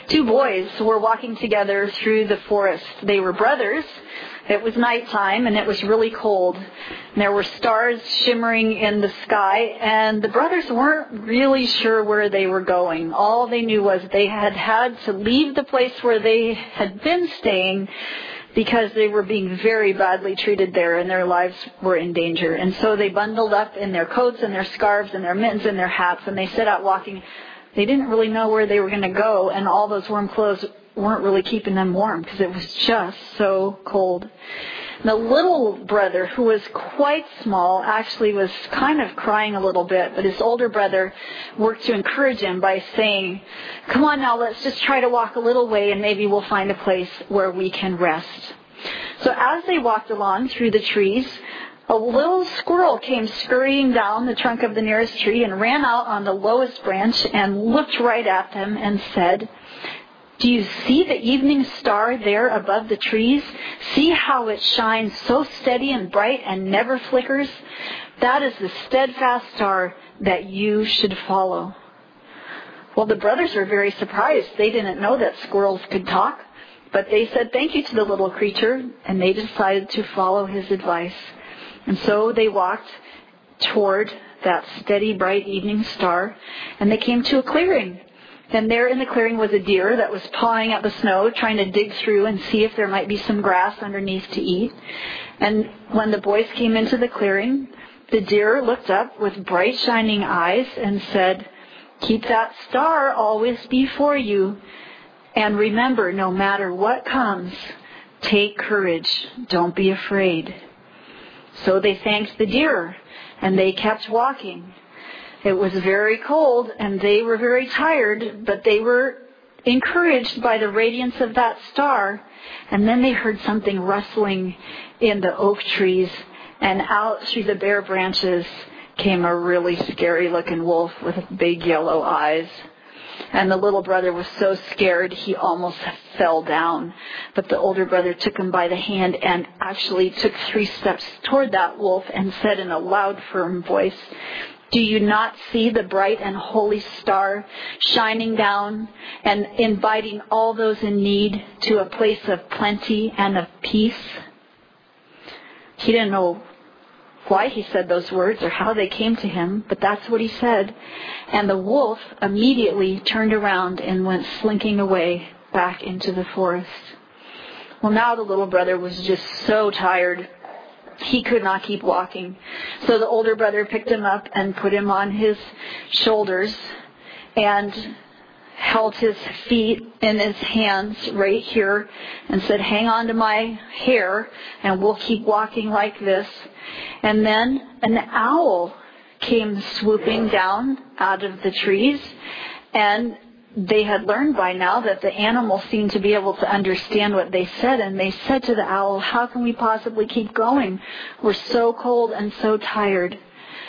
Two boys were walking together through the forest. They were brothers. It was nighttime and it was really cold. And there were stars shimmering in the sky, and the brothers weren't really sure where they were going. All they knew was they had to leave the place where they had been staying because they were being very badly treated there and their lives were in danger. And so they bundled up in their coats and their scarves and their mittens and their hats, and they set out walking. They didn't really know where they were going to go, and all those warm clothes weren't really keeping them warm because it was just so cold. The little brother, who was quite small, actually was kind of crying a little bit, but his older brother worked to encourage him by saying, "Come on now, let's just try to walk a little way and maybe we'll find a place where we can rest." So as they walked along through the trees, a little squirrel came scurrying down the trunk of the nearest tree and ran out on the lowest branch and looked right at them and said, "Do you see the evening star there above the trees? See how it shines so steady and bright and never flickers? That is the steadfast star that you should follow." Well, the brothers were very surprised. They didn't know that squirrels could talk, but they said thank you to the little creature, and they decided to follow his advice. And so they walked toward that steady, bright evening star, and they came to a clearing. And there in the clearing was a deer that was pawing at the snow, trying to dig through and see if there might be some grass underneath to eat. And when the boys came into the clearing, the deer looked up with bright shining eyes and said, "Keep that star always before you. And remember, no matter what comes, take courage. Don't be afraid." So they thanked the deer, and they kept walking. It was very cold, and they were very tired, but they were encouraged by the radiance of that star. And then they heard something rustling in the oak trees, and out through the bare branches came a really scary-looking wolf with big yellow eyes. And the little brother was so scared he almost fell down. But the older brother took him by the hand and actually took 3 steps toward that wolf and said in a loud, firm voice, "Do you not see the bright and holy star shining down and inviting all those in need to a place of plenty and of peace?" He didn't know why he said those words or how they came to him, but that's what he said. And the wolf immediately turned around and went slinking away back into the forest. Well, now the little brother was just so tired. He could not keep walking. So the older brother picked him up and put him on his shoulders and held his feet in his hands right here and said, "Hang on to my hair and we'll keep walking like this." And then an owl came swooping down out of the trees, and they had learned by now that the animals seemed to be able to understand what they said, and they said to the owl, "How can we possibly keep going? We're so cold and so tired."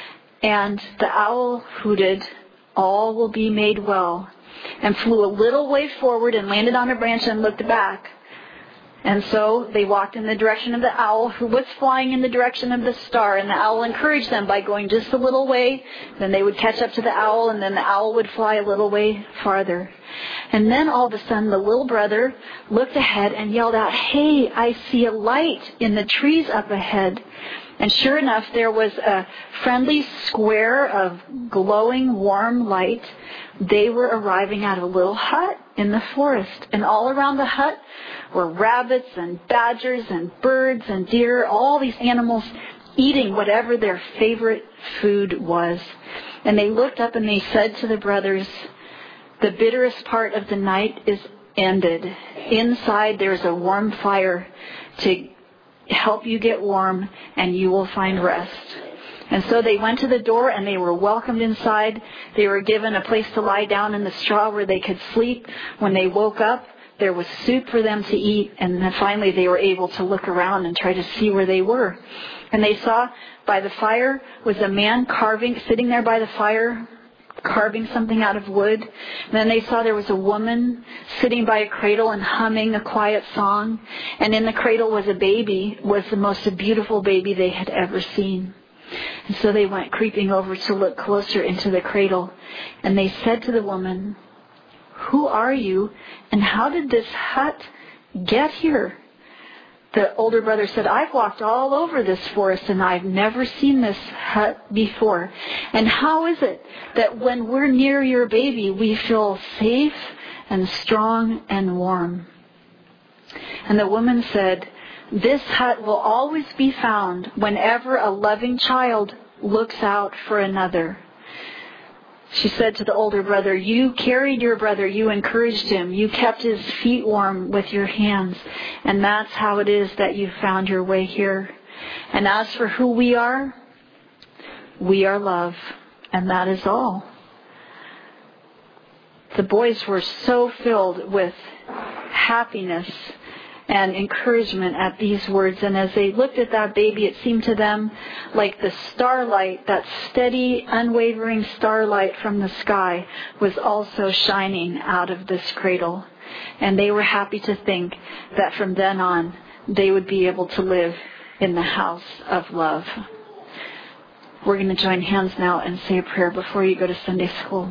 And the owl hooted, "All will be made well," and flew a little way forward and landed on a branch and looked back. And so they walked in the direction of the owl, who was flying in the direction of the star. And the owl encouraged them by going just a little way. Then they would catch up to the owl, and then the owl would fly a little way farther. And then all of a sudden, the little brother looked ahead and yelled out, "Hey, I see a light in the trees up ahead." And sure enough, there was a friendly square of glowing, warm light. They were arriving at a little hut in the forest. And all around the hut were rabbits and badgers and birds and deer, all these animals eating whatever their favorite food was. And they looked up and they said to the brothers, "The bitterest part of the night is ended. Inside there's a warm fire to help you get warm, and you will find rest." And so they went to the door and they were welcomed inside. They were given a place to lie down in the straw where they could sleep. When they woke up, there was soup for them to eat. And then finally they were able to look around and try to see where they were. And they saw by the fire was a man sitting there by the fire, carving something out of wood. And then they saw there was a woman sitting by a cradle and humming a quiet song. And in the cradle was a baby, was the most beautiful baby they had ever seen. And so they went creeping over to look closer into the cradle. And they said to the woman, Who are you, and how did this hut get here?" The older brother said, "I've walked all over this forest and I've never seen this hut before. And how is it that when we're near your baby, we feel safe and strong and warm?" And the woman said, "This hut will always be found whenever a loving child looks out for another." She said to the older brother, "You carried your brother, you encouraged him, you kept his feet warm with your hands, and that's how it is that you found your way here. And as for who we are love, and that is all." The boys were so filled with happiness and encouragement at these words. And as they looked at that baby, it seemed to them like the starlight, that steady, unwavering starlight from the sky, was also shining out of this cradle. And they were happy to think that from then on, they would be able to live in the house of love. We're going to join hands now and say a prayer before you go to Sunday school.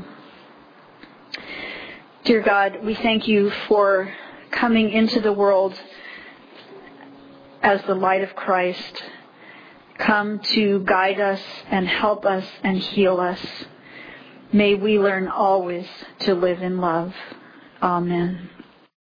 Dear God, we thank you for coming into the world as the light of Christ. Come to guide us and help us and heal us. May we learn always to live in love. Amen.